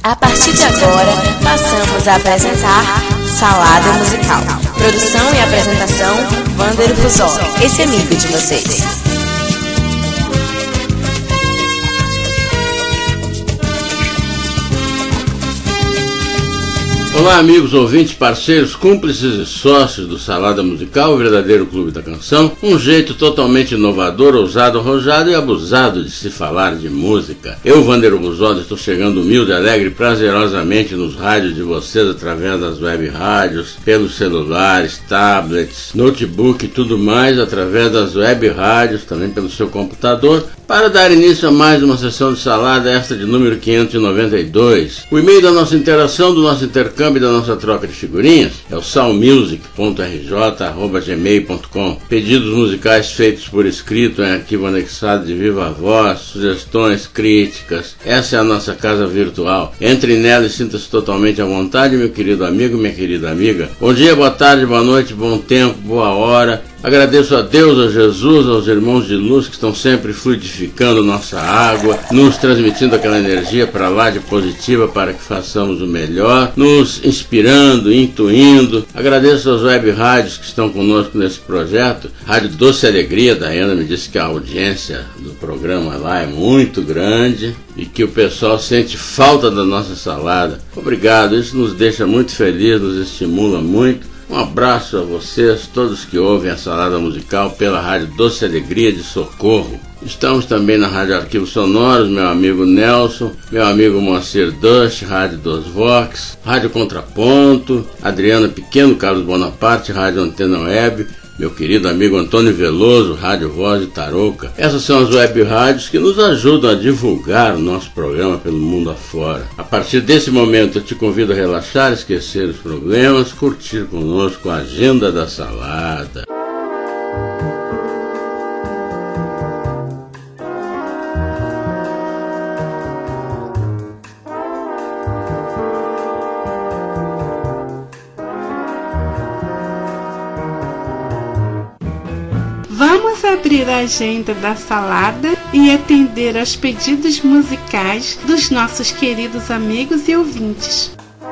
A partir de agora, passamos a apresentar Salada Musical. Produção e apresentação, Wander Fusol, esse amigo de vocês. Olá, amigos, ouvintes, parceiros, cúmplices e sócios do Salada Musical, o verdadeiro clube da canção. Um jeito totalmente inovador, ousado, arrojado e abusado de se falar de música. Eu, Wander Fusol, estou chegando humilde, alegre e prazerosamente nos rádios de vocês através das web rádios, pelos celulares, tablets, notebook e tudo mais, através das web rádios, também pelo seu computador, para dar início a mais uma sessão de salada, esta de número 592. O e-mail da nossa interação, do nosso intercâmbio e da nossa troca de figurinhas é o salmusic.rj@gmail.com. Pedidos musicais feitos por escrito em arquivo anexado de viva voz, sugestões, críticas. Essa é a nossa casa virtual. Entre nela e sinta-se totalmente à vontade, meu querido amigo, minha querida amiga. Bom dia, boa tarde, boa noite, bom tempo, boa hora. Agradeço a Deus, a Jesus, aos irmãos de luz que estão sempre fluidificando nossa água, nos transmitindo aquela energia para lá de positiva para que façamos o melhor, nos inspirando, intuindo. Agradeço aos web rádios que estão conosco nesse projeto. Rádio Doce Alegria, Daiana me disse que a audiência do programa lá é muito grande e que o pessoal sente falta da nossa salada. Obrigado, isso nos deixa muito felizes, nos estimula muito. Um abraço a vocês, todos que ouvem a Salada Musical pela Rádio Doce Alegria de Socorro. Estamos também na Rádio Arquivos Sonoros, meu amigo Nelson, meu amigo Moacir Dush, Rádio Dos Vox, Rádio Contraponto, Adriana Pequeno, Carlos Bonaparte, Rádio Antena Web, meu querido amigo Antônio Veloso, Rádio Voz de Tarouca. Essas são as web rádios que nos ajudam a divulgar o nosso programa pelo mundo afora. A partir desse momento eu te convido a relaxar, esquecer os problemas, curtir conosco a Agenda da Salada. Vamos abrir a agenda da salada e atender aos pedidos musicais dos nossos queridos amigos e ouvintes.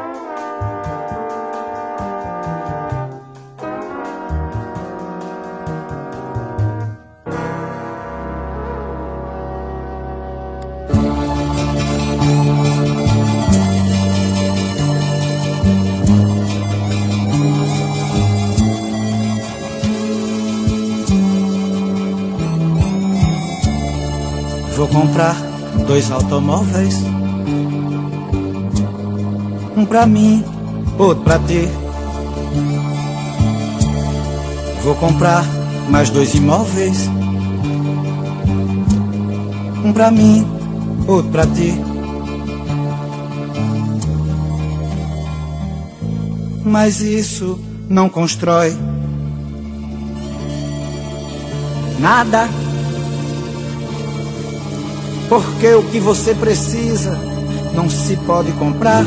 Vou comprar 2 automóveis, um pra mim, outro pra ti. Vou comprar mais 2 imóveis, um pra mim, outro pra ti. Mas isso não constrói nada. Porque o que você precisa não se pode comprar.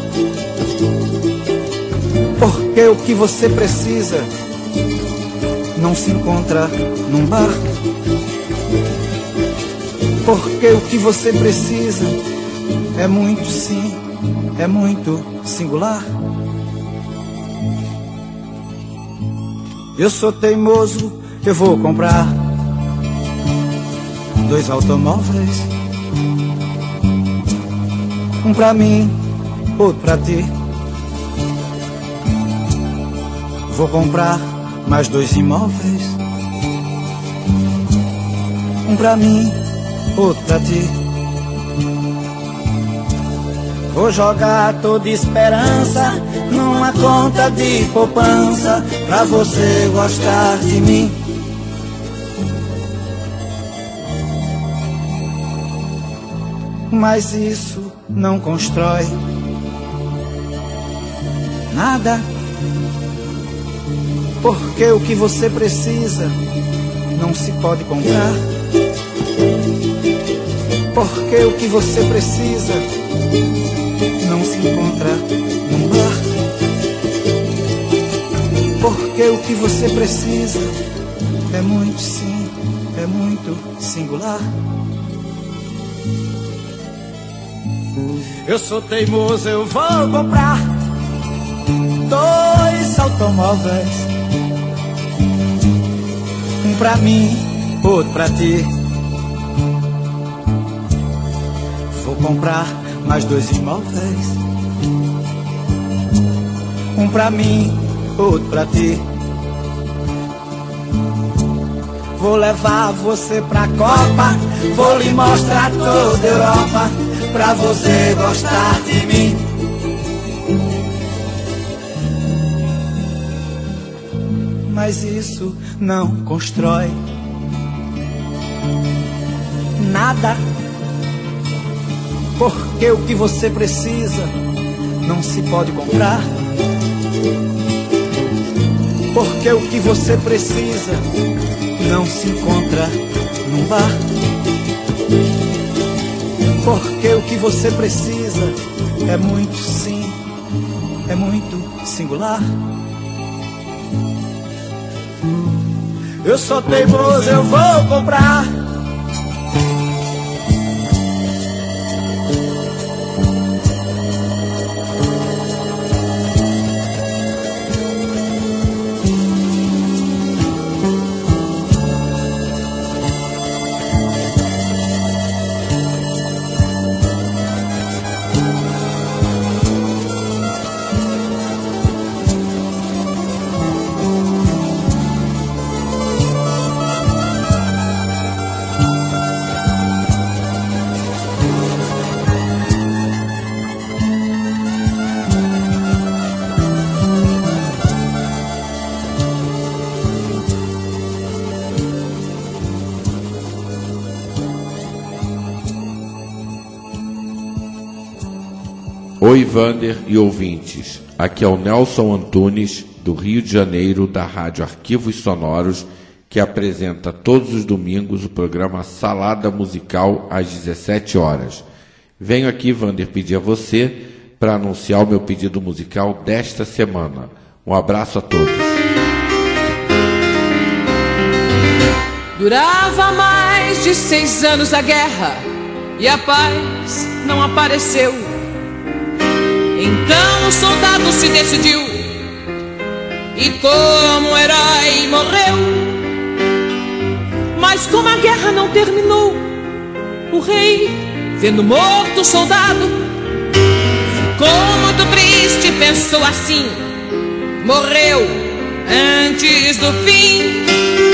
Porque o que você precisa não se encontra num bar. Porque o que você precisa é muito, sim, é muito singular. Eu sou teimoso, eu vou comprar 2 automóveis, um pra mim, outro pra ti. Vou comprar mais 2 imóveis, um pra mim, outro pra ti. Vou jogar toda esperança numa conta de poupança pra você gostar de mim. Mas isso não constrói nada. Porque o que você precisa não se pode comprar. Porque o que você precisa não se encontra num bar. Porque o que você precisa é muito, sim, é muito singular. Eu sou teimoso, eu vou comprar 2 automóveis, um pra mim, outro pra ti. Vou comprar mais 2 imóveis, um pra mim, outro pra ti. Vou levar você pra Copa, vou lhe mostrar toda a Europa, pra você gostar de mim. Mas isso não constrói nada, porque o que você precisa não se pode comprar. Porque o que você precisa não se encontra num bar. Porque o que você precisa é muito sim, é muito singular. Eu sou teimoso, eu vou comprar Oi, Vander e ouvintes. Aqui é o Nelson Antunes, do Rio de Janeiro, da Rádio Arquivos Sonoros, que apresenta todos os domingos o programa Salada Musical às 17 horas. Venho aqui, Vander, pedir a você para anunciar o meu pedido musical desta semana. Um abraço a todos. Durava mais de 6 anos a guerra e a paz não apareceu. Então o soldado se decidiu e como herói morreu. Mas como a guerra não terminou, o rei, vendo morto o soldado, ficou muito triste e pensou assim: morreu antes do fim.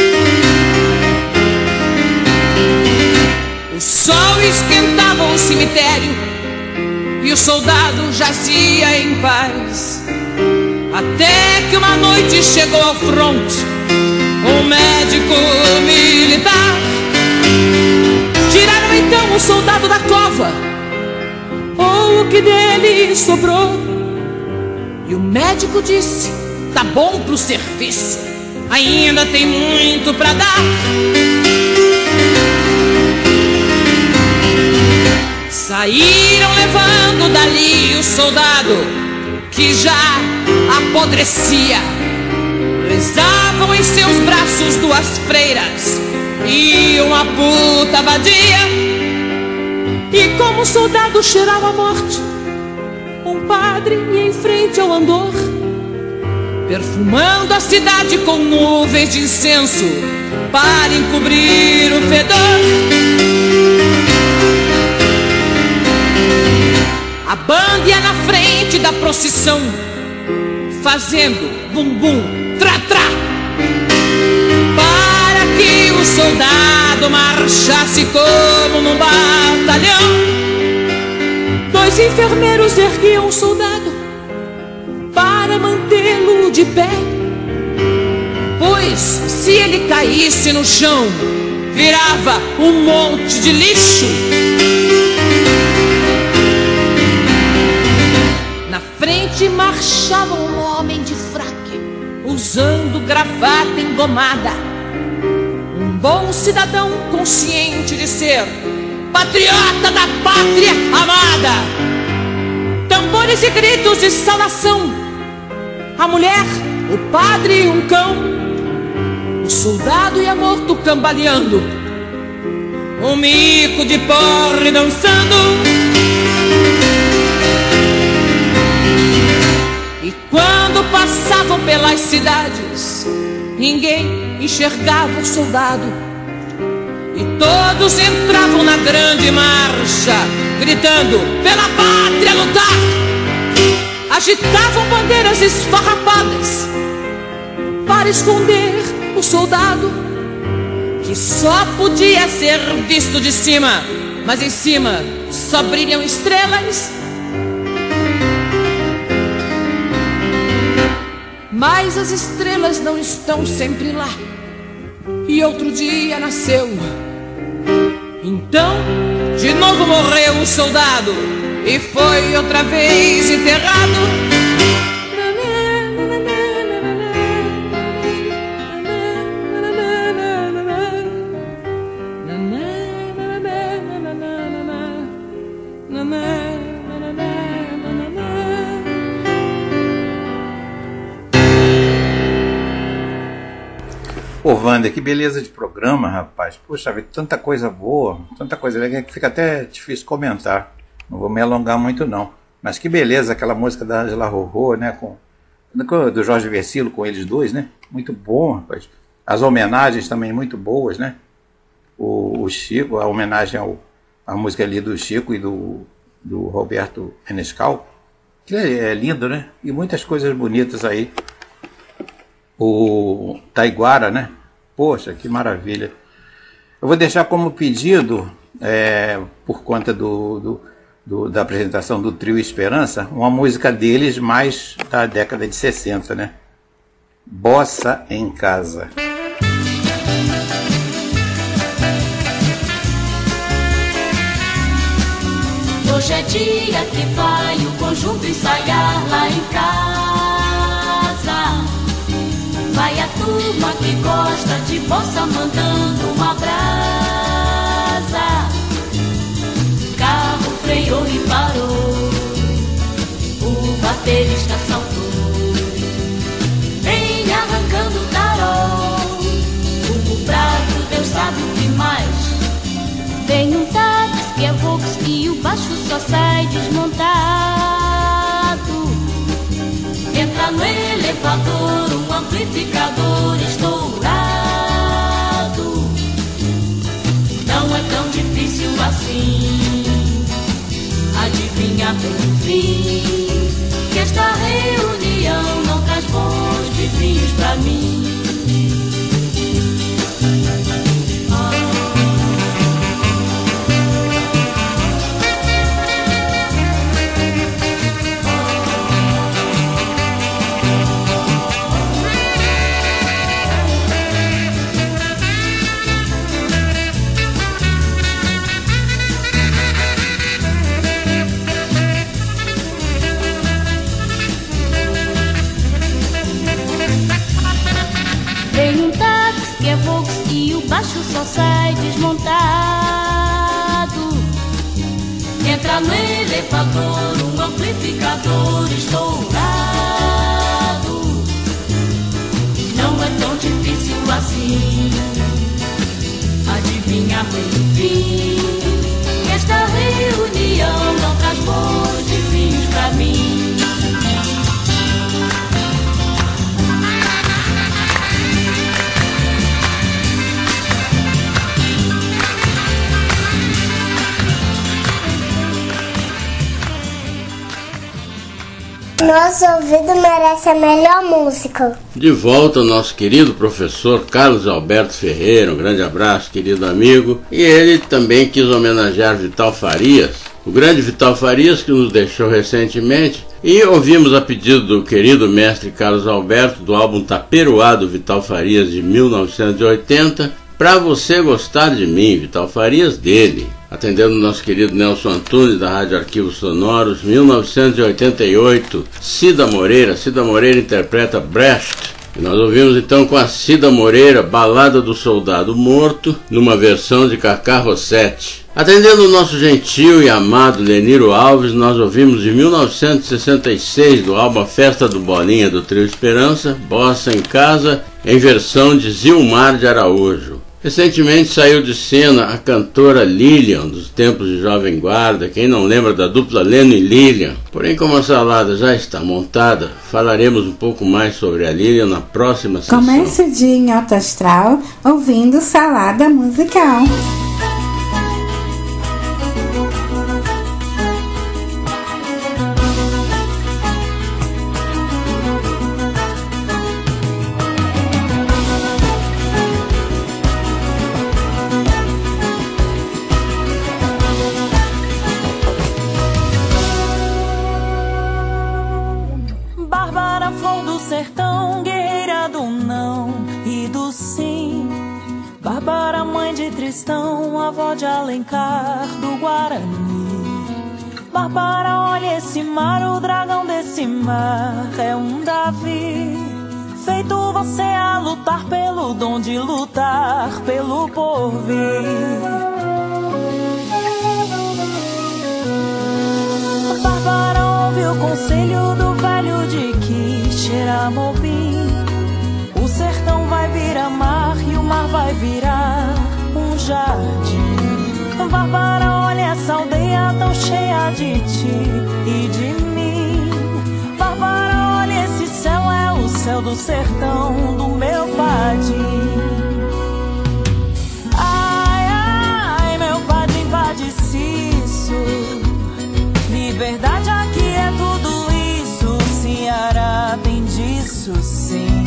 O sol esquentava o cemitério e o soldado jazia em paz, até que uma noite chegou ao fronte um médico militar. Tiraram então o soldado da cova, ou o que dele sobrou, e o médico disse: tá bom pro serviço, ainda tem muito pra dar. Saíram levando dali o soldado que já apodrecia. Rezavam em seus braços 2 freiras e uma puta vadia. E como o soldado cheirava a morte, um padre ia em frente ao andor, perfumando a cidade com nuvens de incenso para encobrir o fedor. A banda ia na frente da procissão, fazendo bumbum, tra-tra, para que o soldado marchasse como num batalhão. 2 enfermeiros erguiam o soldado para mantê-lo de pé, pois se ele caísse no chão, virava um monte de lixo. Na frente marchava um homem de fraque, usando gravata engomada, um bom cidadão consciente de ser patriota da pátria amada. Tambores e gritos de saudação, a mulher, o padre e um cão. O soldado ia morto cambaleando, um mico de porre dançando. E quando passavam pelas cidades, ninguém enxergava o soldado. E todos entravam na grande marcha, gritando: pela pátria lutar! Agitavam bandeiras esfarrapadas para esconder o soldado, que só podia ser visto de cima, mas em cima só brilham estrelas. Mas as estrelas não estão sempre lá. E outro dia nasceu. Então, de novo morreu o soldado e foi outra vez enterrado. Pô, Wander, que beleza de programa, rapaz. Puxa vida, tanta coisa boa, tanta coisa legal que fica até difícil comentar. Não vou me alongar muito, não. Mas que beleza aquela música da Angela Rorô, né? Do Jorge Versilo com eles dois, né? Muito bom, rapaz. As homenagens também muito boas, né? O Chico, a homenagem à música ali do Chico e do Roberto Enescal, que é lindo, né? E muitas coisas bonitas aí. O Taiguara, né? Poxa, que maravilha. Eu vou deixar como pedido, por conta da apresentação do Trio Esperança, uma música deles mais da década de 60, né? Bossa em Casa. Hoje é dia que vai o conjunto ensaiar lá em casa. Vai a turma que gosta de bossa mandando uma brasa. Carro freou e parou, o baterista saltou, vem arrancando o tarol, o prato, Deus sabe o que mais. Vem um táxi que é Vox e o baixo só sai desmontado. Entra no elevador um amplificador estourado. Não é tão difícil assim adivinhar pelo fim que esta reunião não traz bons vizinhos pra mim. Baixo só sai desmontado. Entra no elevador um amplificador estourado. Não é tão difícil assim adivinhar pelo fim que esta reunião não traz bons vizinhos pra mim. Nosso ouvido merece a melhor música. De volta o nosso querido professor Carlos Alberto Ferreira, um grande abraço, querido amigo. E ele também quis homenagear Vital Farias, o grande Vital Farias que nos deixou recentemente. E ouvimos a pedido do querido mestre Carlos Alberto, do álbum Taperoá do Vital Farias de 1980, Pra Você Gostar de Mim, Vital Farias dele. Atendendo o nosso querido Nelson Antunes, da Rádio Arquivos Sonoros, 1988, Cida Moreira interpreta Brecht. E nós ouvimos então com a Cida Moreira, Balada do Soldado Morto, numa versão de Cacá Rossetti. Atendendo o nosso gentil e amado Leniro Alves, nós ouvimos de 1966, do álbum Festa do Bolinha, do Trio Esperança, Bossa em Casa, em versão de Zilmar de Araújo. Recentemente saiu de cena a cantora Lilian, dos tempos de Jovem Guarda. Quem não lembra da dupla Leno e Lilian? Porém, como a salada já está montada, falaremos um pouco mais sobre a Lilian na próxima sessão. Comece o dia em alto astral ouvindo Salada Musical. Avó de Alencar do Guarani. Bárbara, olha esse mar, o dragão desse mar é um Davi. Feito você a lutar pelo dom de lutar pelo porvir. Bárbara, ouve o conselho do velho de Quixeramobim. O sertão vai virar mar e o mar vai virar um jardim. Bárbara, olha essa aldeia tão cheia de ti e de mim. Bárbara, olha esse céu, é o céu do sertão do meu padim. Ai, ai, meu padim padeciço. Liberdade aqui é tudo isso. Ceará tem disso sim.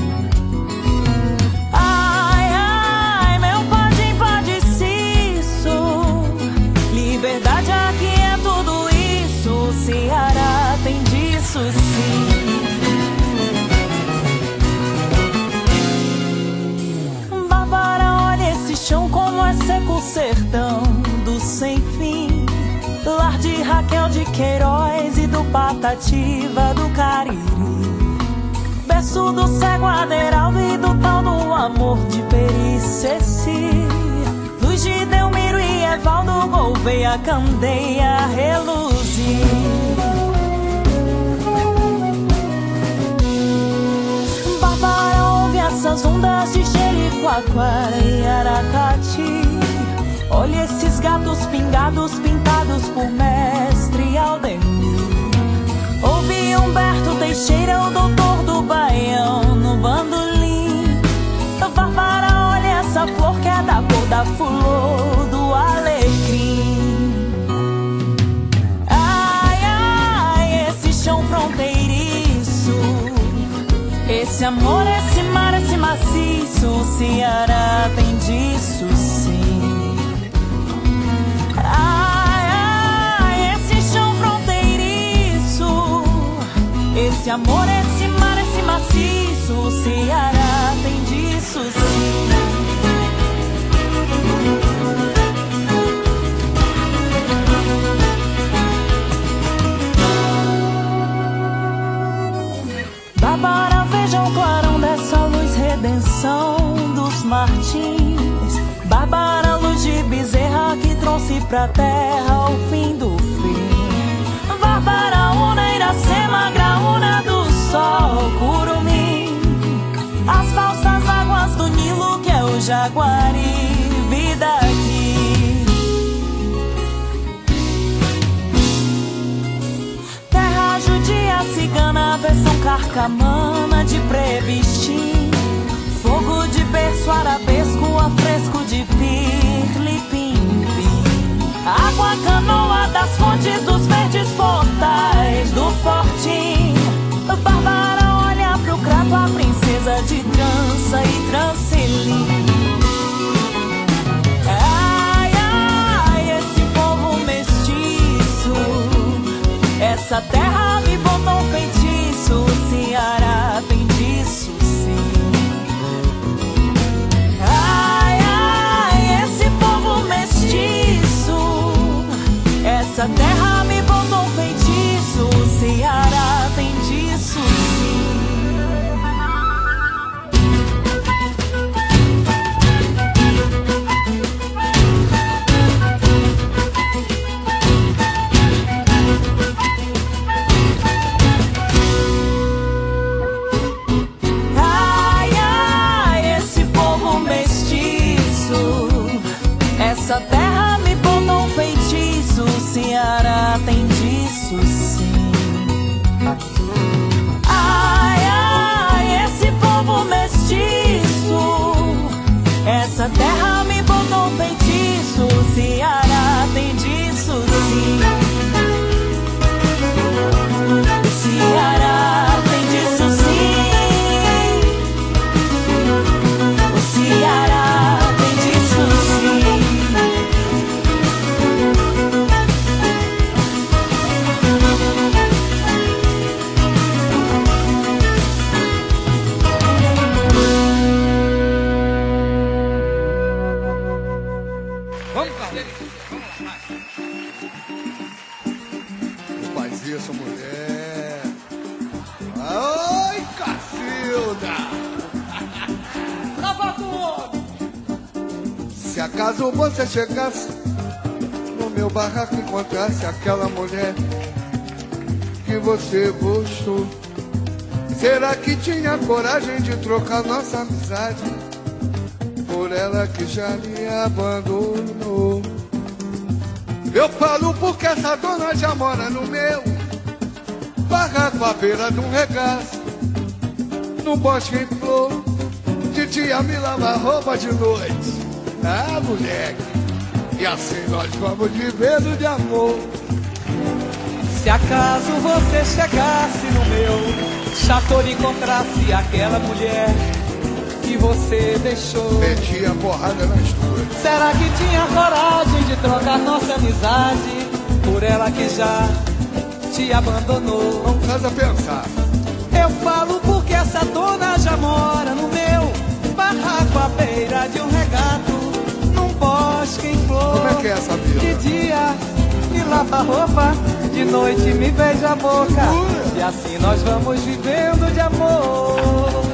Verdade aqui é tudo isso, Ceará tem disso sim. Bárbara, olha esse chão como é seco o sertão do sem fim. Lar de Raquel de Queiroz e do Patativa do Cariri. Berço do cego Aderaldo e do tal do amor de Periceci. Luz de Delmiro e Evaldo Gouveia a candeia reluzir. Bárbara, ouve essas ondas de Jericoacoara e Aracati. Olha esses gatos pingados pintados por mestre Aldemir. Ouve Humberto Teixeira, o doutor do Baião no bandolim. Bárbara, olha essa flor que é da cor da flor do alecrim. Ai, ai, esse chão fronteiriço. Esse amor, esse mar, esse maciço. O Ceará tem disso sim. Ai, ai, esse chão fronteiriço. Esse amor, esse mar, esse maciço. O Ceará tem disso sim. Bárbara, veja o clarão dessa luz, redenção dos Martins. Bárbara, luz de Bezerra que trouxe pra terra o fim do fim. Bárbara, Una, Iracema, Graúna do sol, Curumim. As falsas águas do Nilo que é o Jaguari, vida aqui. Terra judia, cigana, versão carcamana de Previstim. Fogo de berço arabesco, afresco de pirlipim-pim. Água canoa das fontes dos verdes portais do Fortim. Bárbara, olha pro crato, a princesa de trança e trancelim. Ai, ai, esse povo mestiço. Essa terra me botou um feitiço. O Ceará tem disso sim. Ai, ai, esse povo mestiço. Essa terra me botou um feitiço. O Ceará tem disso sim. Ai, ai, esse povo mestiço. Ai, ai, esse povo mestiço, essa terra me botou feitiço. O Ceará tem disso sim. O Ceará tem disso sim. O Ceará tem disso sim. Faz isso, mulher. Ai, Cacilda! Acaba com o homem! Se acaso você chegasse no meu barraco e encontrasse aquela mulher que você gostou, será que tinha coragem de trocar nossa amizade por ela que já lhe abandonou? Eu falo porque essa dona já mora no meu barraco à beira de um regaço, num bosque em flor. De dia me lava roupa, de noite ah, moleque, e assim nós vamos vivendo de amor. Se acaso você chegasse no meu chateau e encontrasse aquela mulher que você deixou, metia porrada nas tuas. será que tinha coragem de trocar nossa amizade por ela que já te abandonou? Não casa pensar. Eu falo porque essa dona já mora no meu barraco à beira de um regato, num bosque em flor. Como é que é essa vida? De dia me lava a roupa, de noite me beija a boca, e assim nós vamos vivendo de amor.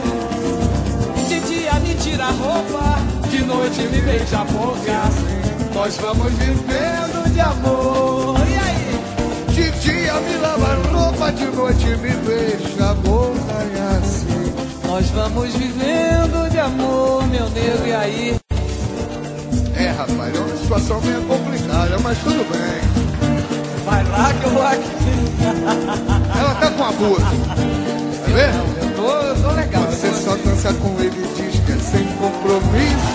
De dia me tira a roupa, de noite me beija a boca, nós vamos vivendo de amor. E aí? De dia me lava a roupa, de noite me beija a boca, e assim nós vamos vivendo de amor, meu nego, e aí? É, rapaz, é uma situação meio complicada, mas tudo bem. Vai lá que eu vou aqui. Ela tá com abuso. Tá vendo? Eu tô legal. Você só dança com ele e diz que é sem compromisso.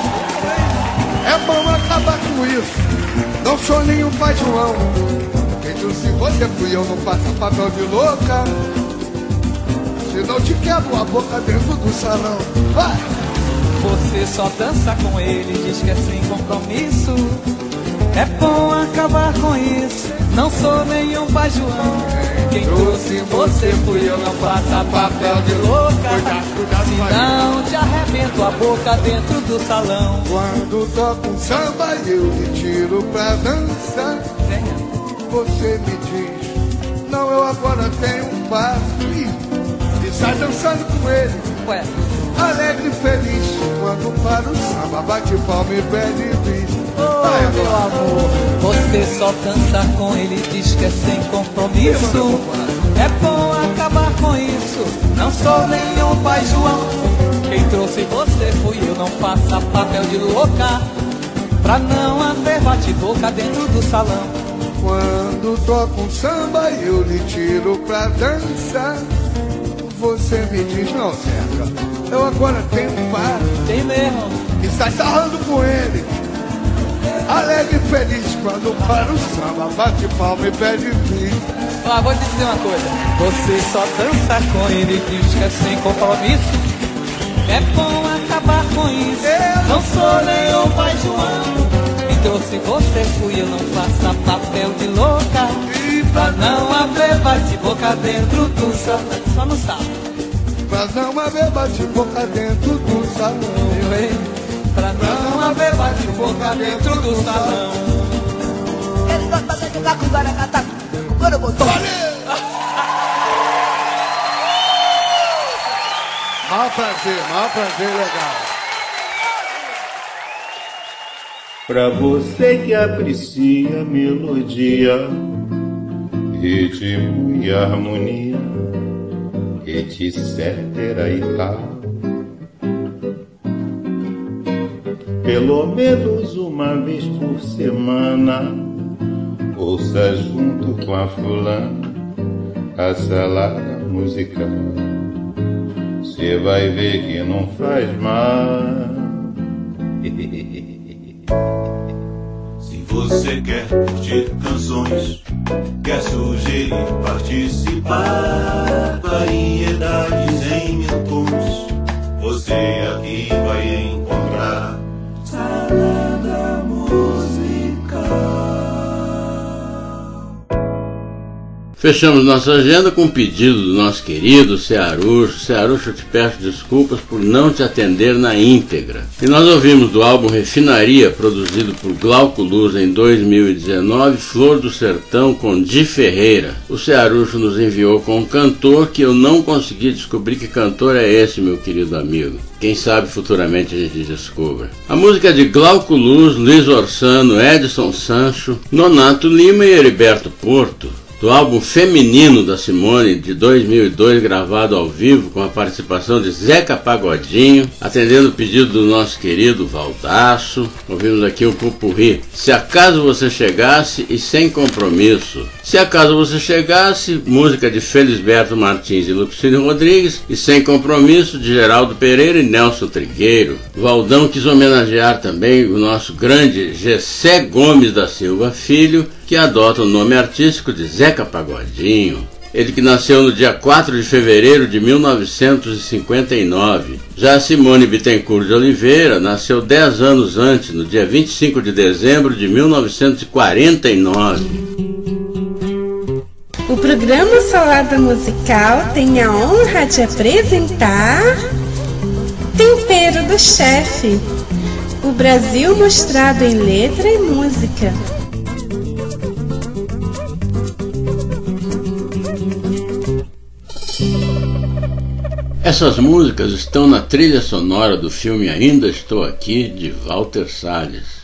É bom acabar com isso. Não sou nenhum pai João. Então se você fui eu, não faça papel de louca. Senão te quebro a boca dentro do salão. Vai! Você só dança com ele, diz que é sem compromisso. É bom acabar com isso. Não sou nenhum pai João. Quem trouxe você fui eu, não faça papel de louca. Senão te arrebento a boca dentro do salão. Quando toco um samba eu me tiro pra dançar. Você me diz, não, eu agora tenho um par. E sai dançando com ele. Ué, alegre e feliz, quando para o samba, bate palma e pede bis. Ai, meu amor, você só dança com ele, diz que é sem compromisso. É bom acabar com isso, não sou nenhum pai João. Quem trouxe você fui eu, não faça papel de louca, pra não haver bate-boca dentro do salão. Quando toco um samba eu lhe tiro pra dançar. Você me diz, não, Zeca, eu agora tenho um par. Tem mesmo. E sai sarrando com ele, alegre e feliz, quando para o samba, bate palma e pede bis. Ah, vou te dizer uma coisa, você só dança com ele, diz que é sem compromisso. É bom acabar com isso, eu não sou nenhum pai João. Quem trouxe você fui eu, não faça papel de louca, pra não haver bate-boca dentro do salão. Só no salão. Pra não haver bate-boca dentro do salão. Pra não haver bate-boca dentro do salão. Ele gosta de jogar com o Guaracataca, com o Gorobotão. Maior prazer, legal. Pra você que aprecia melodia, ritmo e harmonia, etc. e tal. Pelo menos uma vez por semana, ouça junto com a fulana a salada musical. Cê vai ver que não faz mal. Se você quer curtir canções, quer sugerir, participar, variedades em 1000 tons, você aqui vai encontrar Salada Musical. Fechamos nossa agenda com um pedido do nosso querido Cearucho. Cearucho, eu te peço desculpas por não te atender na íntegra. E nós ouvimos do álbum Refinaria, produzido por Glauco Luz em 2019, Flor do Sertão com Di Ferreira. O Cearucho nos enviou com um cantor que eu não consegui descobrir que cantor é esse, meu querido amigo. Quem sabe futuramente a gente descubra. A música é de Glauco Luz, Luiz Orsano, Edson Sancho, Nonato Lima e Heriberto Porto, do álbum Feminino da Simone, de 2002, gravado ao vivo, com a participação de Zeca Pagodinho, atendendo o pedido do nosso querido Valdaço. Ouvimos aqui um pupurri. Se acaso você chegasse e Sem Compromisso. Se acaso você chegasse, música de Felisberto Martins e Lupicínio Rodrigues, e Sem Compromisso, de Geraldo Pereira e Nelson Trigueiro. Valdão quis homenagear também o nosso grande Gessé Gomes da Silva Filho, que adota o nome artístico de Zeca Pagodinho. Ele que nasceu no dia 4 de fevereiro de 1959. Já a Simone Bittencourt de Oliveira nasceu 10 anos antes, no dia 25 de dezembro de 1949. O programa Salada Musical tem a honra de apresentar Tempero do Chefe, o Brasil mostrado em letra e música. Essas músicas estão na trilha sonora do filme Ainda Estou Aqui, de Walter Salles.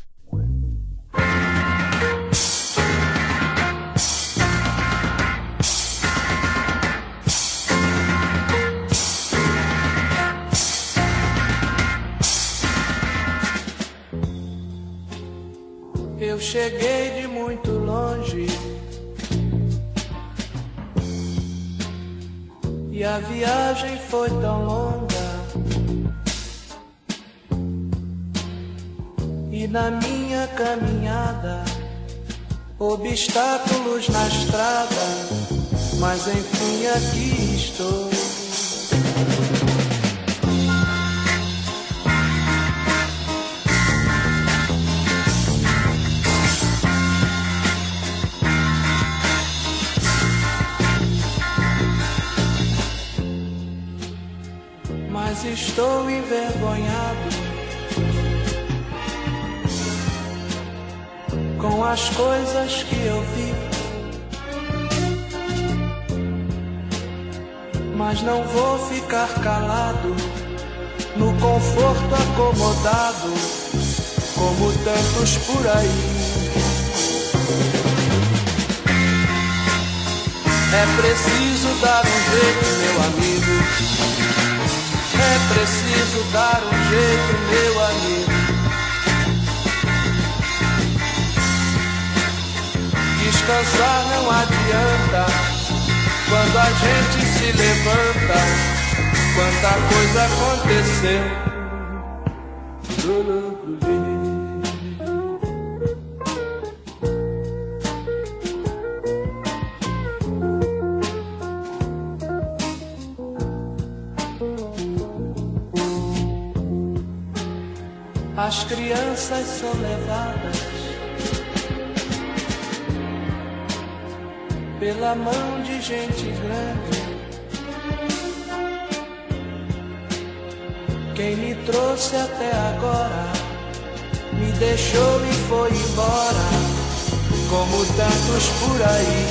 Eu cheguei de muito longe e a viagem foi tão longa, e na minha caminhada obstáculos na estrada, mas enfim aqui estou. Mas estou envergonhado com as coisas que eu vi, mas não vou ficar calado no conforto acomodado como tantos por aí. É preciso dar um jeito, meu amigo. É preciso dar um jeito, meu amigo. Descansar não adianta quando a gente se levanta. Quanta coisa aconteceu. As crianças são levadas pela mão de gente grande. Quem me trouxe até agora me deixou e foi embora, como tantos por aí.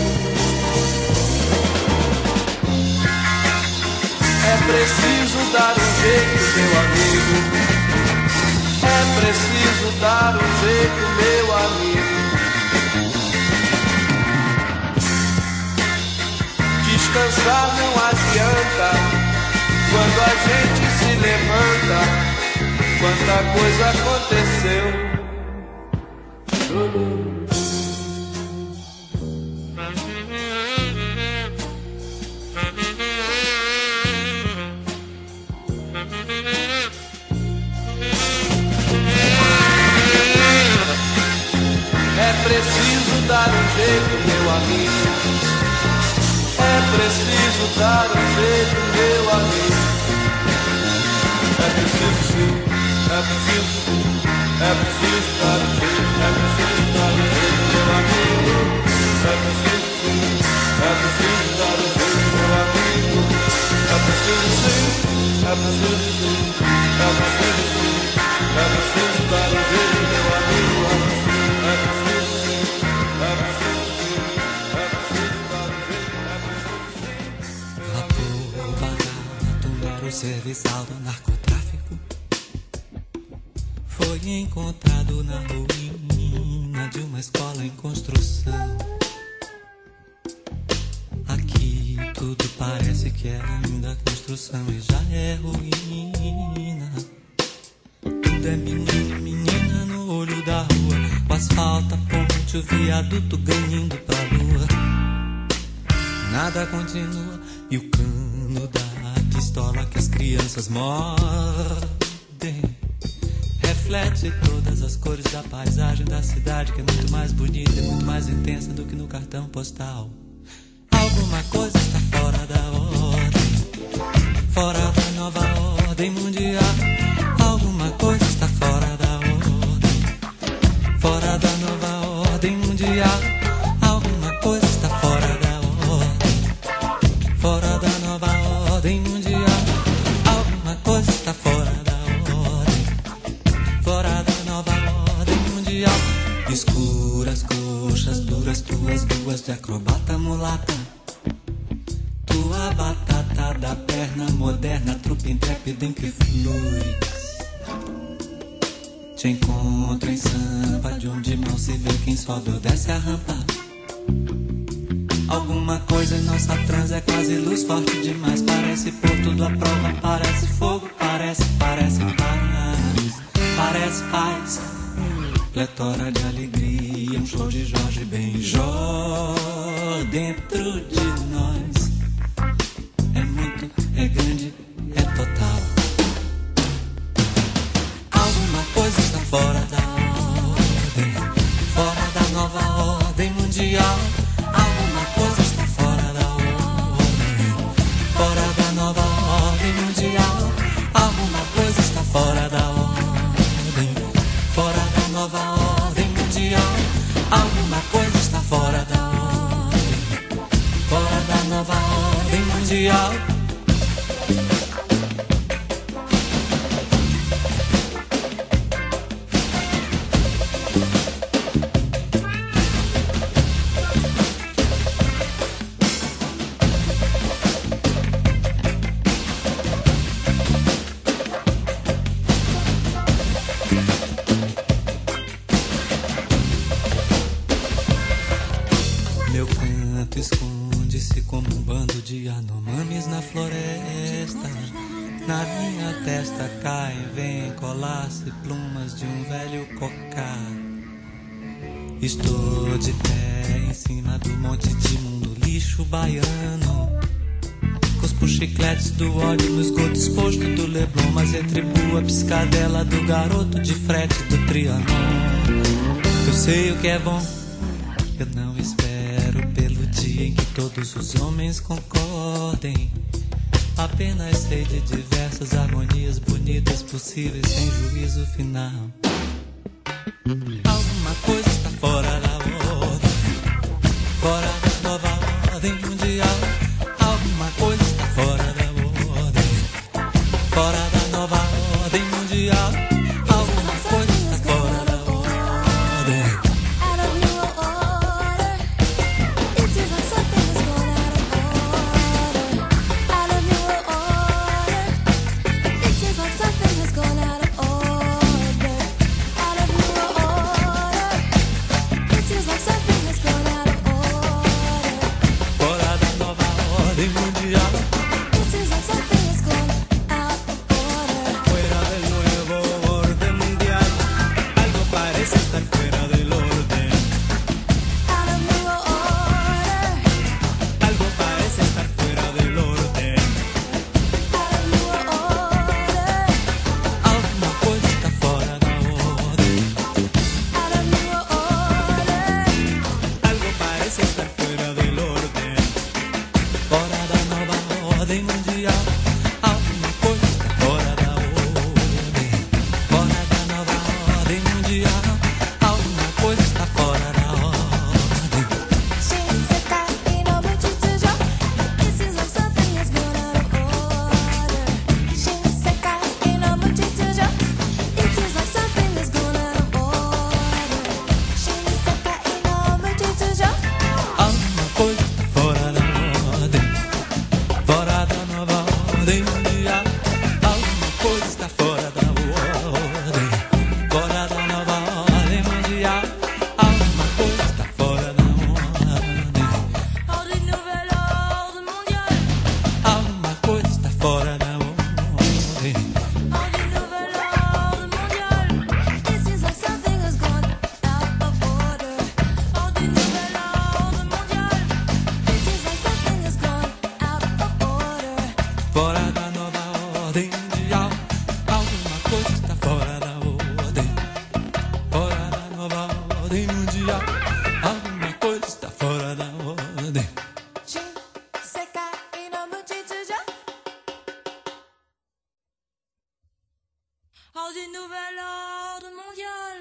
É preciso dar um jeito, meu amigo. É preciso dar um jeito, meu amigo. Descansar não adianta quando a gente se levanta. Quanta coisa aconteceu. preciso dar um jeito, meu amigo. É preciso sim, é preciso sim, é preciso dar um jeito, é preciso dar um jeito, meu amigo. É preciso sim, é preciso dar um jeito, meu amigo. É preciso sim, é preciso sim, é preciso sim, é preciso dar um jeito, meu amigo. É preciso sim, é preciso sim, é preciso dar um jeito, é preciso sim. Vapor barato, mero serviçal do narcotráfico, foi encontrado na ruína de uma escola em construção. Aqui tudo parece que é ainda construção e já é ruína. Tudo é menino e menina no olho da rua, o asfalto, a ponte, o viaduto ganhando pra lua. Nada continua e o cano da pistola que as crianças mordem reflete todas as cores da paisagem da cidade, que é muito mais bonita e muito mais intensa do que no cartão postal. Alguma coisa está fora da ordem, fora da nova ordem mundial. Alguma coisa está fora da ordem, fora da nova ordem mundial. Alguma coisa está fora da ordem, fora da nova ordem mundial. Alguma coisa está fora da ordem, fora da nova ordem mundial. Escuras coxas duras, tuas duas de acrobata mulata, tua batata da perna moderna, trupe intrépida em que flui. Te encontro em Sampa, de onde mal se vê quem sobe ou desce a rampa. Alguma coisa em nossa trans é quase luz forte demais. Parece pôr tudo à prova, parece fogo, parece paz, parece paz. Pletora de alegria, um show de Jorge Benjó dentro de nós. É muito, é grande, é total. Alguma coisa está fora da ordem, fora da nova ordem mundial. Alguma coisa está fora da ordem, fora da nova ordem mundial. Alguma coisa está fora da ordem, fora da nova ordem mundial. Alguma coisa está fora da ordem, fora da nova ordem mundial. Meu canto esconde-se como um bando de anomames na floresta. Na minha testa caem, vêm colar-se plumas de um velho cocá. Estou de pé em cima do monte de mundo lixo baiano. Cuspo chicletes do ódio no esgoto exposto do Leblon, mas retribuo a piscadela do garoto de frete do Trianon. Eu sei o que é bom, eu não espero pelo dia em que todos os homens concordem. Apenas sei de diversas harmonias bonitas possíveis sem juízo final. Alguma coisa está fora da ordem, fora da nova ordem mundial. Alguma coisa está fora da ordem, fora da nova ordem mundial. Alguma coisa está fora da ordem. Fora mundial. Alguma coisa está fora da ordem, fora da nova ordem mundial. Alguma coisa está fora da ordem. Alguma coisa está fora da ordem, fora da nova ordem mundial. Alguma coisa está fora da ordem, fora da nova ordem mundial. Alguma coisa está fora da ordem. Ordem nouvelle ordre mondial. Alguma coisa está fora da ordem. Ordem nouvelle ordre mondial. It seems like something has gone out of order. Ordem nouvelle ordre mondial. It seems like something has gone out of order. Fora da nova ordem mundial. Alguma coisa está fora da ordem. Fora da nova ordem mundial. Alguma coisa está fora da ordem. Ordem nouvelle ordre mondial.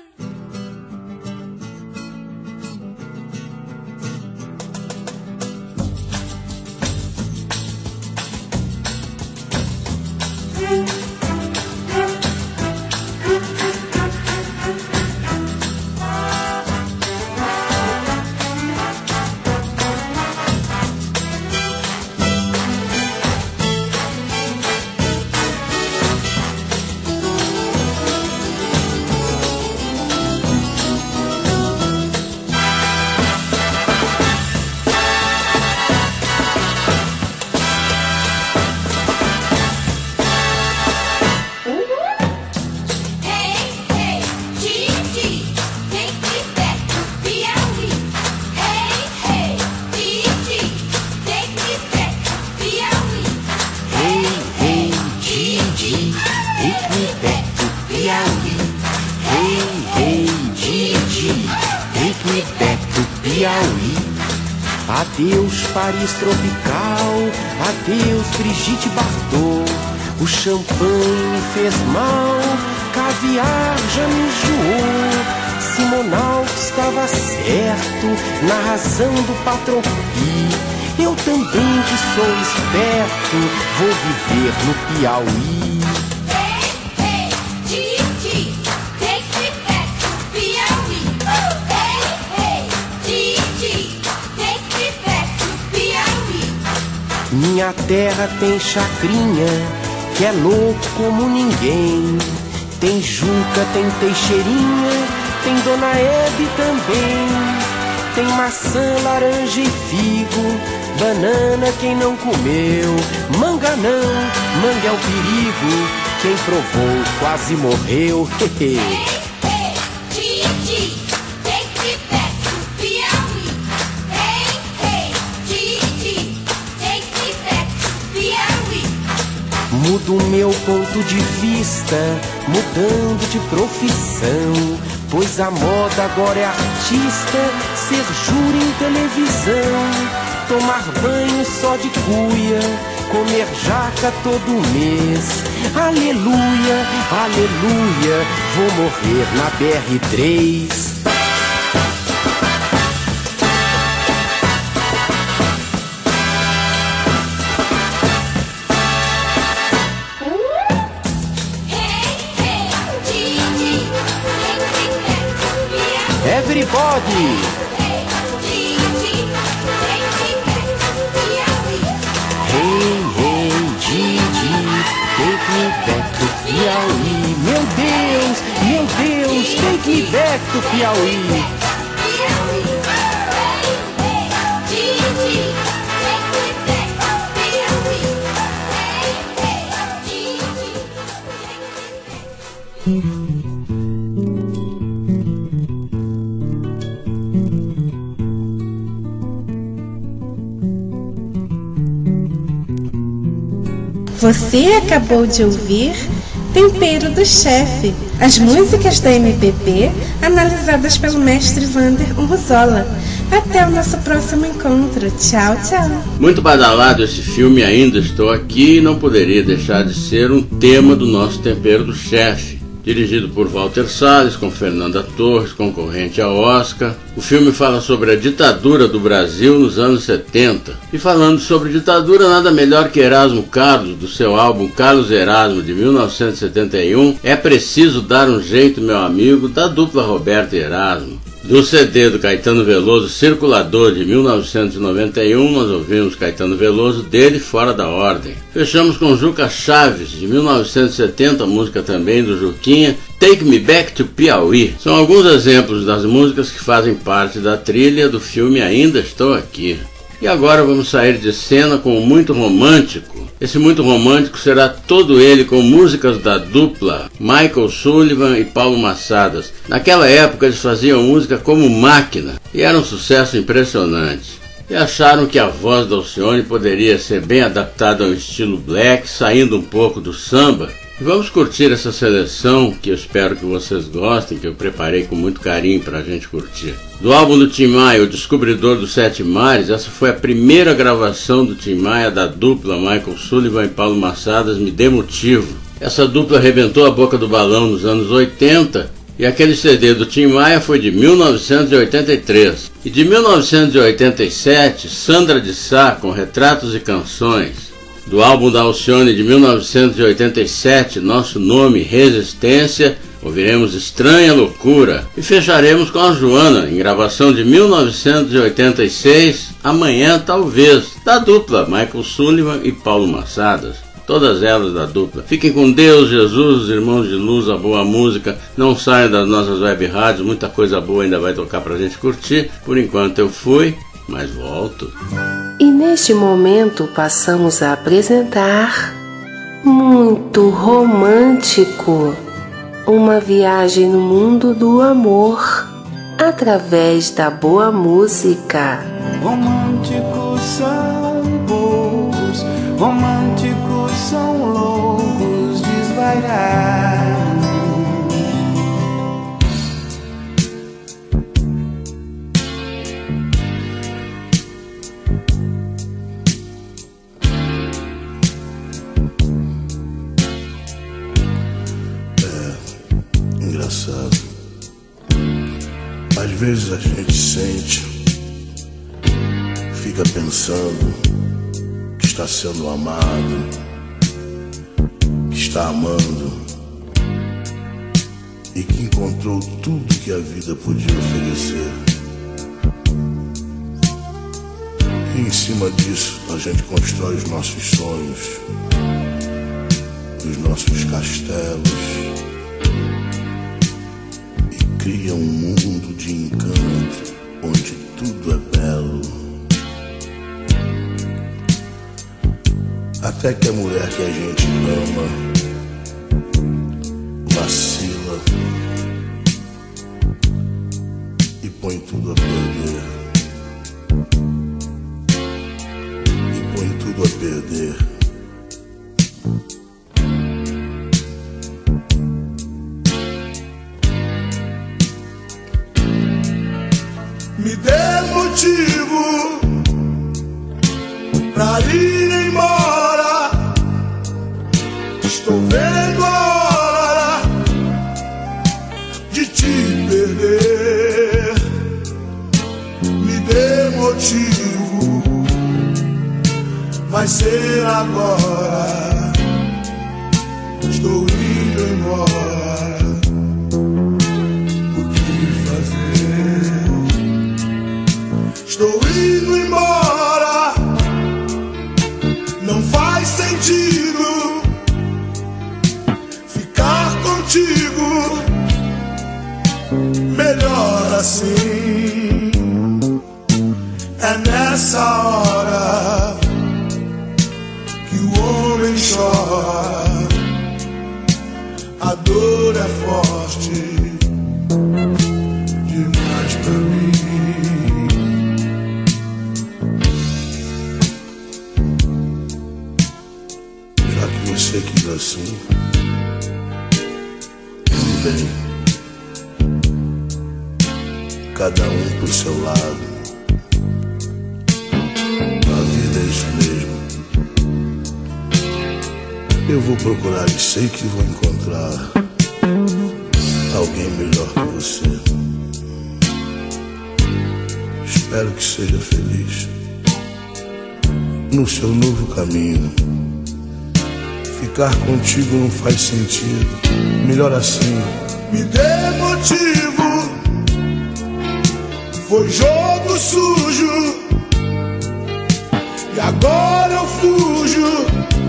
Adeus Paris tropical, adeus Brigitte Bardot. O champanhe me fez mal, caviar já me enjoou. Simonal estava certo na razão do patrão Pi. Eu também que sou esperto, vou viver no Piauí. Minha terra tem chacrinha, que é louco como ninguém. Tem Juca, tem Teixeirinha, tem Dona Hebe também. Tem maçã, laranja e figo, banana quem não comeu. Manga não, manga é o perigo, quem provou quase morreu. Mudo meu ponto de vista, mudando de profissão, pois a moda agora é artista, ser júri em televisão, tomar banho só de cuia, comer jaca todo mês. Aleluia, aleluia, vou morrer na BR-3. Everybody! Hey, hey, Gigi, take me back to Piauí. Meu Deus, take me back to Piauí. Você acabou de ouvir Tempero do Chefe, as músicas da MPB analisadas pelo mestre Vander Urruzola. Até o nosso próximo encontro. Tchau, tchau. Muito badalado esse filme, Ainda Estou Aqui, e não poderia deixar de ser um tema do nosso Tempero do Chefe. Dirigido por Walter Salles, com Fernanda Torres, concorrente ao Oscar. O filme fala sobre a ditadura do Brasil nos anos 70. E falando sobre ditadura, nada melhor que Erasmo Carlos, do seu álbum Carlos Erasmo, de 1971, É Preciso Dar um Jeito, Meu Amigo, da dupla Roberto e Erasmo. Do CD do Caetano Veloso, Circulador, de 1991, nós ouvimos Caetano Veloso, Dele Fora da Ordem. Fechamos com Juca Chaves, de 1970, música também do Juquinha, Take Me Back to Piauí. São alguns exemplos das músicas que fazem parte da trilha do filme Ainda Estou Aqui. E agora vamos sair de cena com o Muito Romântico. Esse Muito Romântico será todo ele com músicas da dupla Michael Sullivan e Paulo Massadas. Naquela época eles faziam música como máquina e era um sucesso impressionante. E acharam que a voz da Alcione poderia ser bem adaptada ao estilo black, saindo um pouco do samba. E vamos curtir essa seleção, que eu espero que vocês gostem, que eu preparei com muito carinho para a gente curtir. Do álbum do Tim Maia, O Descobridor dos Sete Mares, essa foi a primeira gravação do Tim Maia da dupla Michael Sullivan e Paulo Massadas, Me Dê Motivo. Essa dupla arrebentou a boca do balão nos anos 80, e aquele CD do Tim Maia foi de 1983. E de 1987, Sandra de Sá, com Retratos e Canções. Do álbum da Alcione de 1987, Nosso Nome, Resistência, ouviremos Estranha Loucura. E fecharemos com a Joana, em gravação de 1986, Amanhã Talvez, da dupla Michael Sullivan e Paulo Massadas. Todas elas da dupla. Fiquem com Deus, Jesus, os irmãos de luz, a boa música. Não saiam das nossas web rádios, muita coisa boa ainda vai tocar pra gente curtir. Por enquanto eu fui, mas volto. E neste momento passamos a apresentar Muito Romântico, uma viagem no mundo do amor através da boa música. Românticos são poucos, românticos são loucos, desvairados. Engraçado. Às vezes a gente sente, fica pensando que está sendo amado, que está amando e que encontrou tudo que a vida podia oferecer. E em cima disso a gente constrói os nossos sonhos, os nossos castelos, cria um mundo de encanto onde tudo é belo. Até que a mulher que a gente ama vacila e põe tudo a perder. E põe tudo a perder. Me dê motivo pra ir embora. Estou vendo a hora de te perder. Me dê motivo, vai ser agora. Estou indo embora. Estou indo embora, não faz sentido ficar contigo, melhor assim. É nessa hora que o homem chora, a dor é forte demais pra mim. Você quis assim, tudo bem. Cada um pro seu lado, isso mesmo. Eu vou procurar e sei que vou encontrar alguém melhor que você. Espero que seja feliz no seu novo caminho. Ficar contigo não faz sentido. Melhor assim. Me dê motivo. Foi jogo sujo e agora eu fujo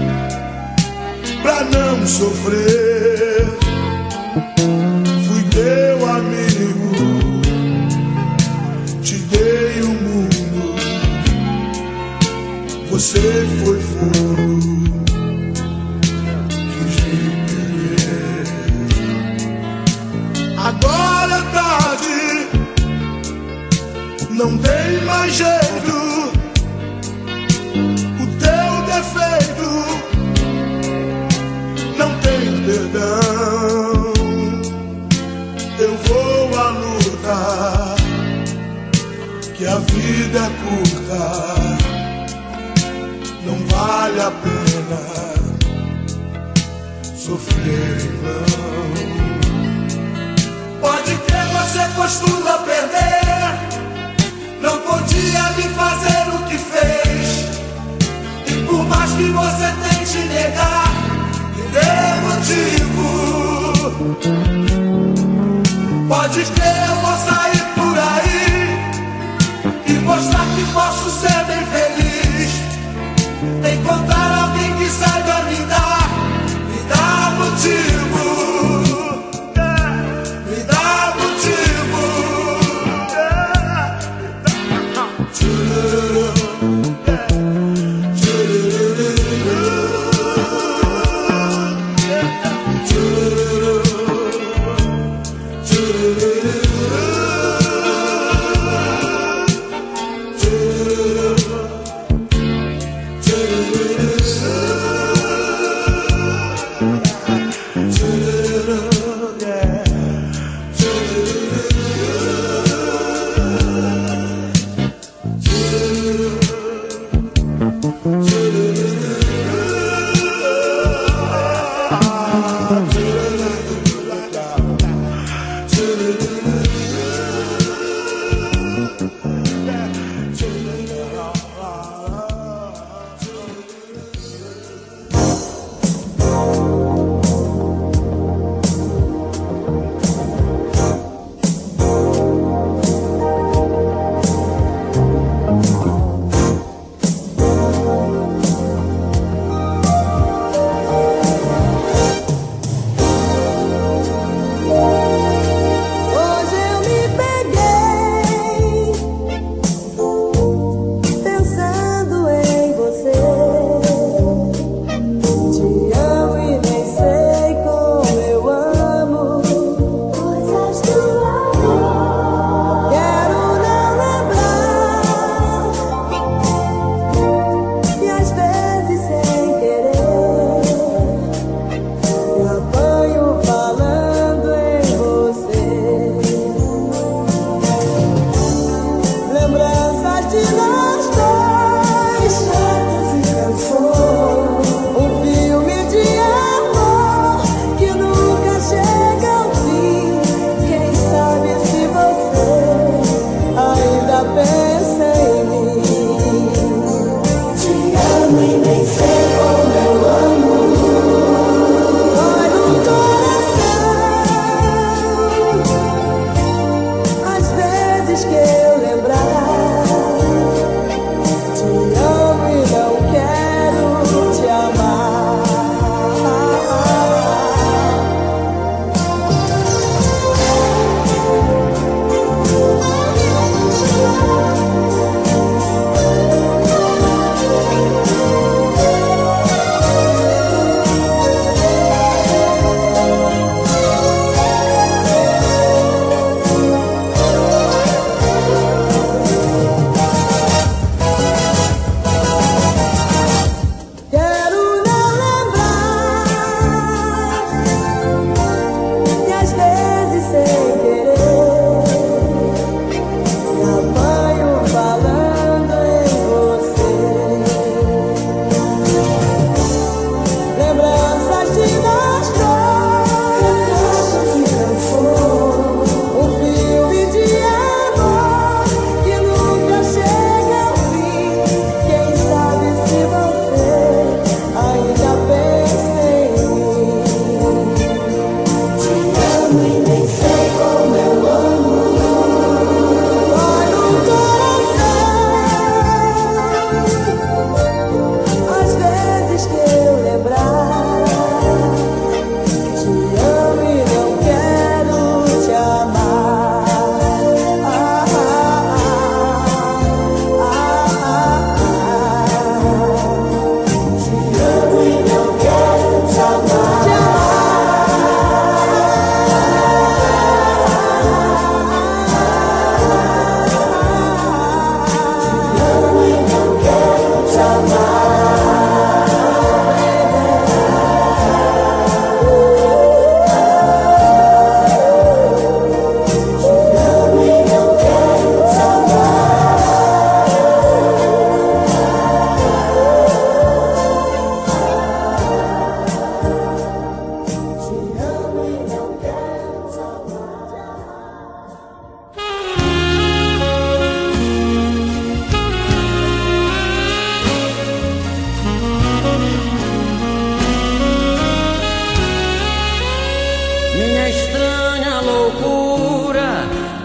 pra não sofrer. Fui teu amigo, te dei o mundo, você foi fogo, quis me perder. Agora é tarde, não tem mais jeito. O teu defeito não tem perdão. Eu vou à luta, que a vida é curta, não vale a pena sofrer em vão. Pode crer, você costuma perder. Não podia me fazer o que fez. E por mais que você tente negar, me dê motivo. Pode crer, eu vou sair por aí e mostrar que posso ser bem feliz. Encontrar alguém que saiba me dar motivo. Me dá motivo.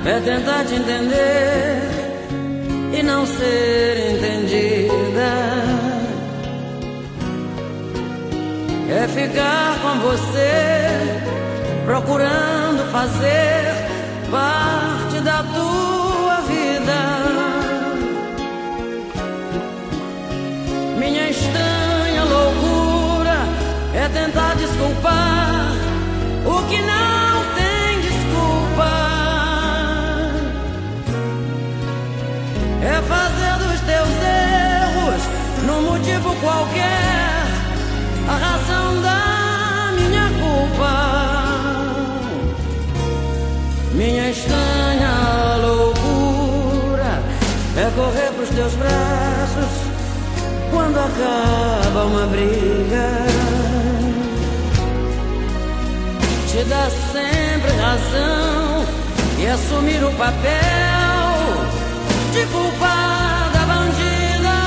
é tentar te entender e não ser entendida. É ficar com você, procurando fazer parte da tua vida. Minha estranha loucura é tentar desculpar o que não tem desculpa. É fazer dos teus erros, num motivo qualquer, a razão da minha culpa. Minha estranha loucura é correr pros teus braços quando acaba uma briga. Te dá sempre razão e assumir o papel de culpada bandida.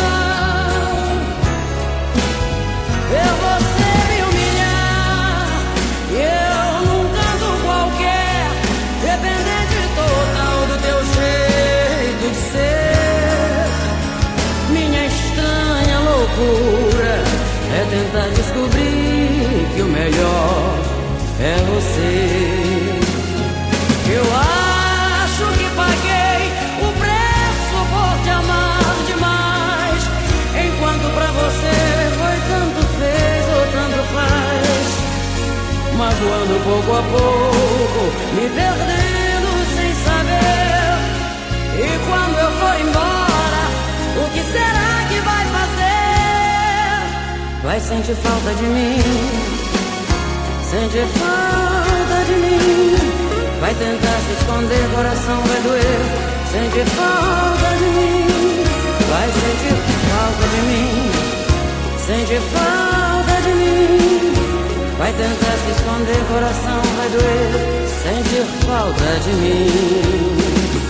Ver você me humilhar e eu num canto qualquer, dependente total do teu jeito de ser. Minha estranha loucura é tentar descobrir que o melhor é você. Eu acho que paguei o preço por te amar demais, enquanto pra você foi tanto fez ou tanto faz, magoando pouco a pouco, me perdendo sem saber. E quando eu for embora, o que será que vai fazer? Vai sentir falta de mim, sentir falta de mim. Vai tentar se esconder, coração vai doer. Sentir falta de mim. Vai sentir falta de mim, sentir falta de mim. Vai tentar se esconder, coração vai doer. Sentir falta de mim.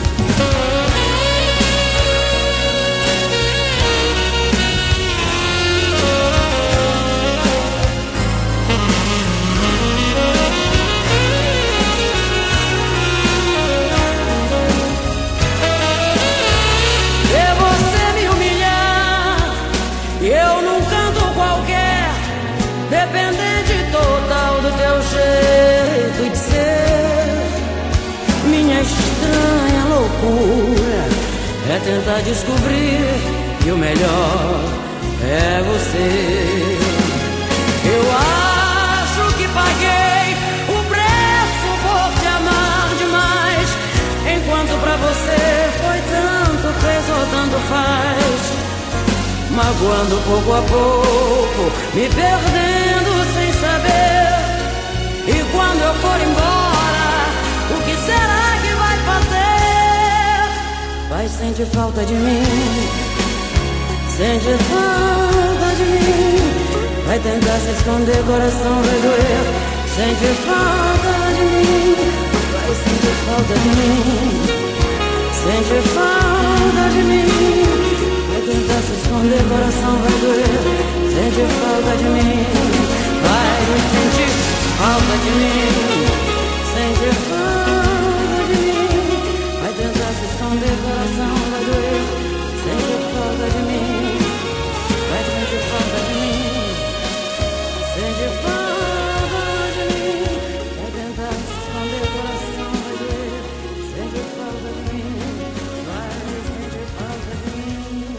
Dependente total do teu jeito de ser. Minha estranha loucura é tentar descobrir que o melhor é você. Eu acho que paguei o preço por te amar demais, enquanto pra você foi tanto fez ou tanto faz, magoando pouco a pouco, me perdendo sem saber. E quando eu for embora, o que será que vai fazer? Vai sentir falta de mim, sentir falta de mim. Vai tentar se esconder, coração vai doer. Sentir falta de mim, vai sentir falta de mim, sentir falta de mim. Vai tentar se esconder, coração vai doer. Sente falta de mim, vai sentir falta de mim, sente falta de mim. Vai tentar se esconder, coração vai doer. Sente falta de mim, vai sentir falta de mim, sente falta de mim. Vai tentar se esconder, coração vai doer. Sente falta de mim, vai sentir falta de mim.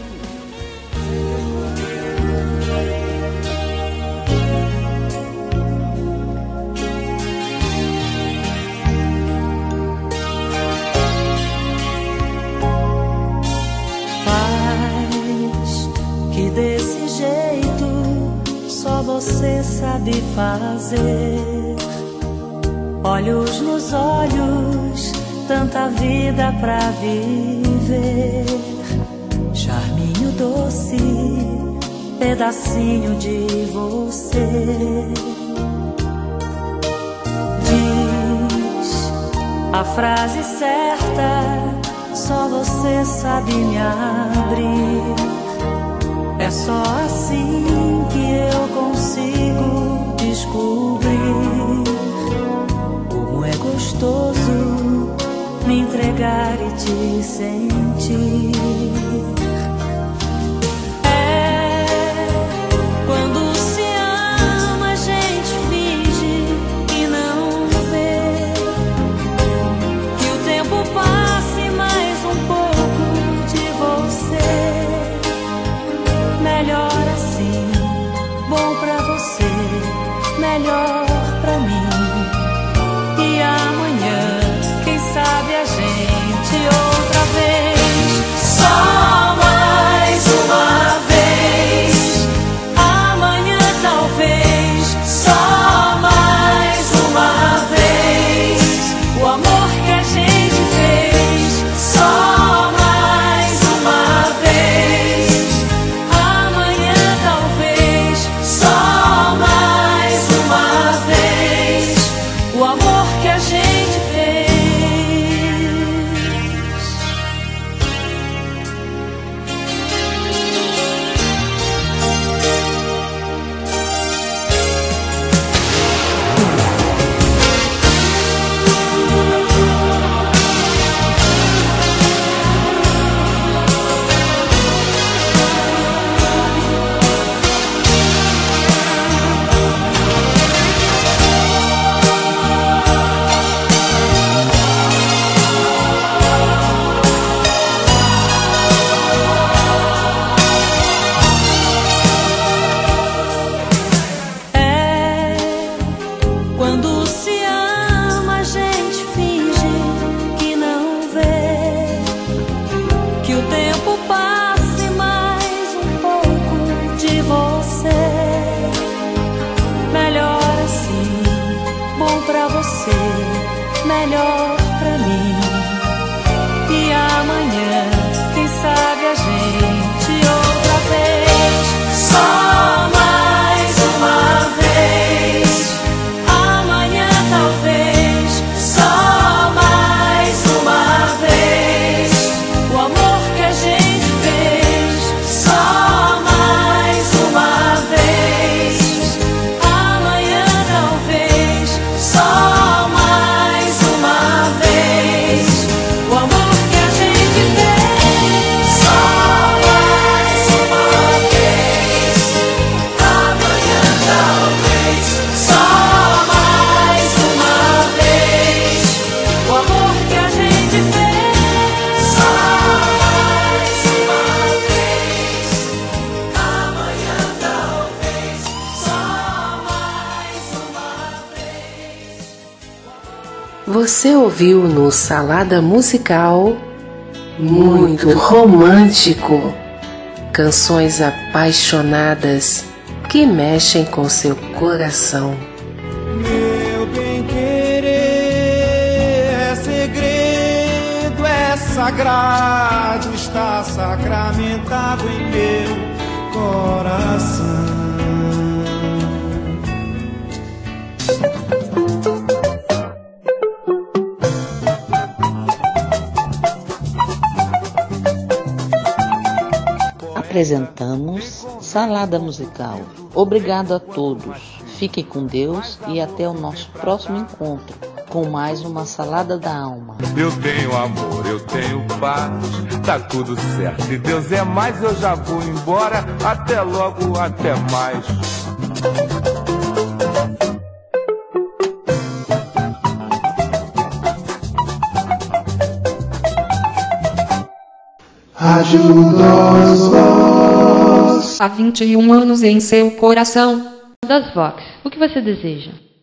Desse jeito só você sabe fazer. Olhos nos olhos, tanta vida pra viver. Charminho doce, pedacinho de você. Diz a frase certa, só você sabe me abrir. É só assim que eu consigo descobrir como é gostoso me me sentir. É quando se ama, a gente finge que não vê, que o tempo passe mais um pouco de você. Melhor assim, bom pra você, melhor pra mim. E amanhã, quem sabe a gente outra vez. Só mais uma vez. Amanhã talvez. Só mais uma vez. O amor que a gente fez. Só mais uma vez. Amanhã talvez. Só mais uma vez. O amor que a gente fez. Quando se ama, a gente finge que não vê, que o tempo passe mais um pouco de você. Melhor assim, bom pra você, melhor pra mim. E amanhã, quem sabe a gente outra vez. Só mais uma vez. Amanhã talvez. Só mais uma vez. O amor que a gente fez. Só mais uma vez. Amanhã talvez. Só mais uma vez. O amor que a gente fez. Só mais uma vez. Amanhã talvez. Só mais uma vez. O amor que a gente fez. Só mais uma vez. Amanhã talvez. Só mais uma vez. Você ouviu no Salada Musical muito romântico, canções apaixonadas que mexem com seu coração. Meu bem-querer é segredo, é sagrado, está sacramentado em meu coração. Apresentamos Salada Musical. Obrigado a todos. Fiquem com Deus e até o nosso próximo encontro com mais uma Salada da Alma. Eu tenho amor, eu tenho paz, tá tudo certo. Se Deus é mais, eu já vou embora. Até logo, até mais. Rádio Voz. Há 21 anos em seu coração. Das Vox, o que você deseja?